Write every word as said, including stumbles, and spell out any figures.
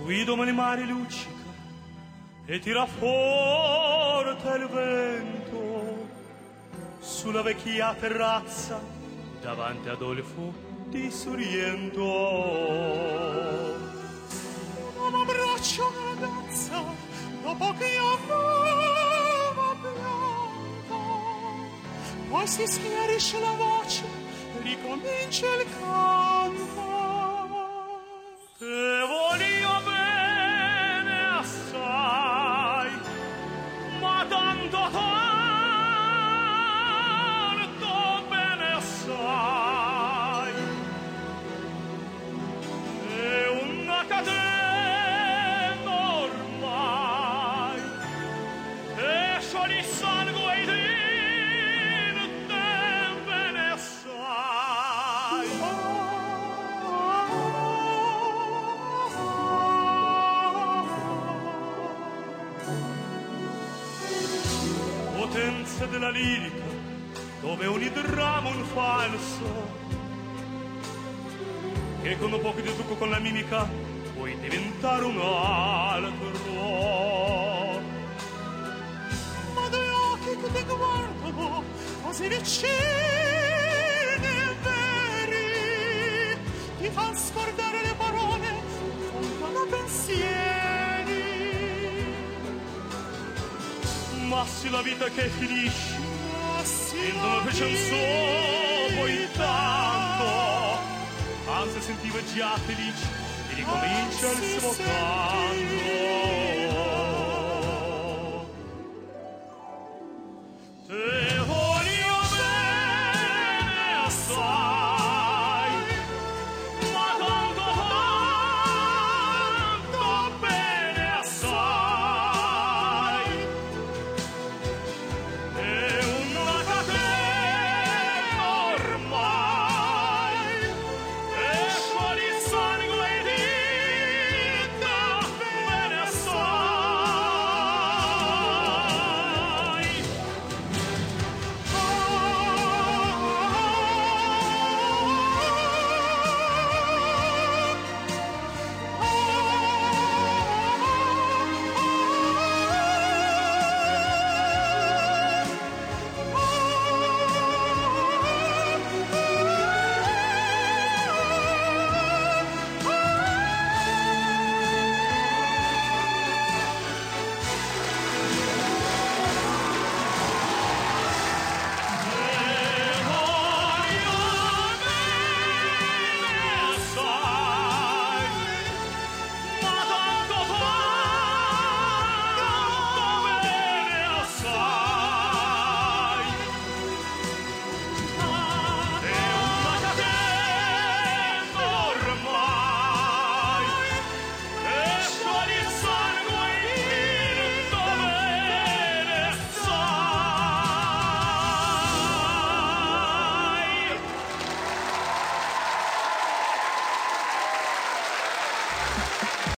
qui domani mare luccica e tira forte il vento sulla vecchia terrazza davanti ad Adolfo di Sorrento. Un abbraccio una ragazza dopo che amava pianto, poi si schiarisce la voce e ricomincia il canto. Te voglio bene assai, ma tanto tanto bene assai. È una catena ormai, e sciogli sangue di te bene assai. Potenza della lirica, dove ogni dramma un falso, che con un poco di trucco con la mimica puoi diventare un altro. Ma due occhi che ti guardano così vicini e veri ti fan scordare le parole, fondono pensieri. Ma se la vita che finisce in dove fece un solo poi tanto, anzi sentiva già felice e ricomincia il suo canto.